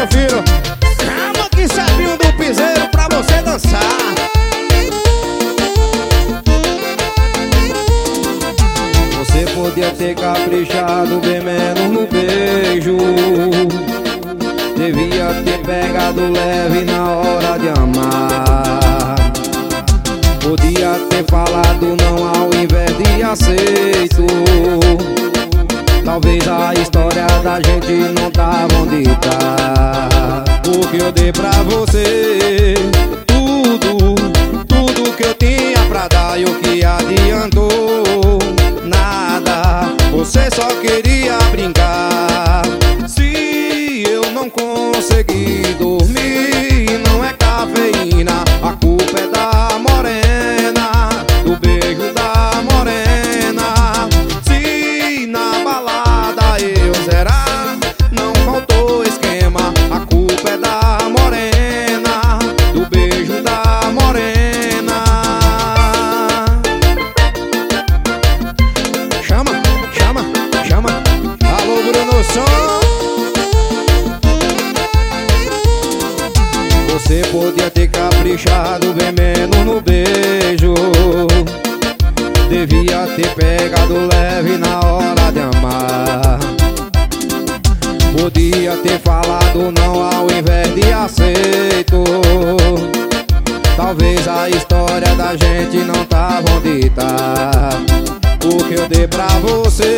meu filho. Calma que sabinho do piseiro pra você dançar. Você podia ter caprichado bem menos no beijo. Devia ter pegado leve na hora de amar. Podia ter falado não ao invés de aceito. Talvez a história da gente não tava onde tá. Porque eu dei pra você tudo que eu tinha pra dar. E o que adiantou? Nada, você só queria brincar. Se eu não consegui dormir, não é cafeína, a culpa é da morena, do beijo da morena. Se na balada eu zerar, não faltou esquema, a culpa é da morena, do beijo da morena. Chama, alô Bruno Som. Você podia ter caprichado bem menos no beijo. Devia ter pegado leve na hora de amar. Podia ter falado não ao invés de aceito. Talvez a história da gente não tava onde tá. O que eu dei pra você